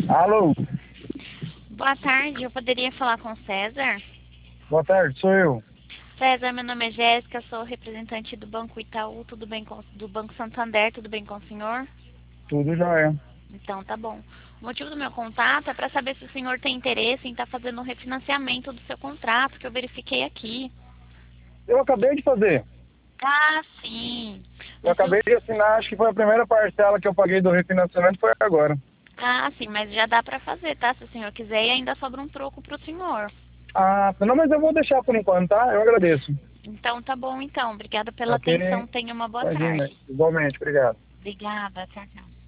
Alô, Boa tarde, eu poderia falar com o César? boa tarde, sou eu. César, meu nome é Jéssica, sou representante do Banco Itaú, tudo bem do Banco Santander, tudo bem com o senhor? Tudo jóia. Então tá bom. O motivo do meu contato é para saber se o senhor tem interesse em estar fazendo um refinanciamento do seu contrato, que eu verifiquei aqui. Eu acabei de fazer. Ah, sim. Eu acabei de assinar, acho que foi a primeira parcela que eu paguei do refinanciamento, foi agora. Ah, sim, mas já dá para fazer, tá? Se o senhor quiser, e ainda sobra um troco pro senhor. Ah, não, mas eu vou deixar por enquanto, tá? Eu agradeço. Então tá bom, então. Obrigada pela Ok? atenção. Tenha uma boa Imagina, tarde. igualmente, obrigado. Obrigada, tchau, tchau.